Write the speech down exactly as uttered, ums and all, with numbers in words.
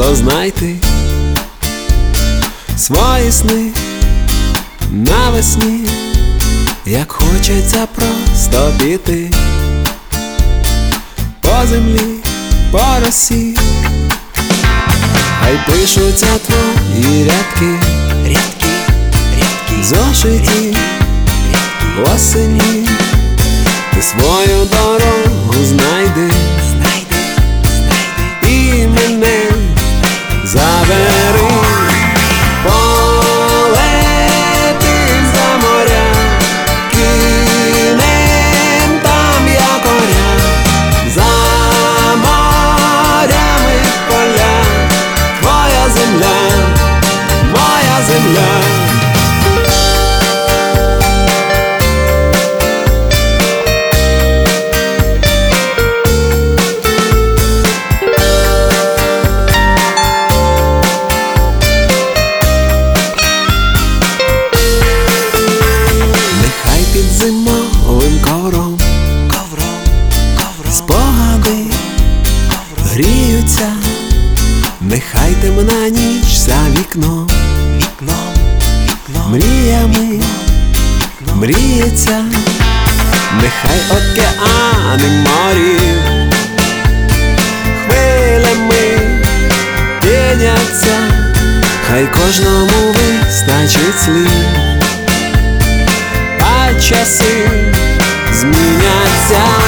то знайте свої сни навесні, як хочеться просто піти по землі, по росі. Хай пишуться твої рядки, рядки, рядки, зошиті осені. Ти свою дорогу знайди, знайди, знайди, і мене забери. Полетим за моря, кинем там якоря, за морями поля, твоя земля, моя земля. Зимовим ковром, ковром, ковром, спогади гріються, нехай темна ніч за вікном, вікном, вікном, мріями мріється, нехай океани морів хвилями піняться, хай кожному вистачить слів. Часи зміняться.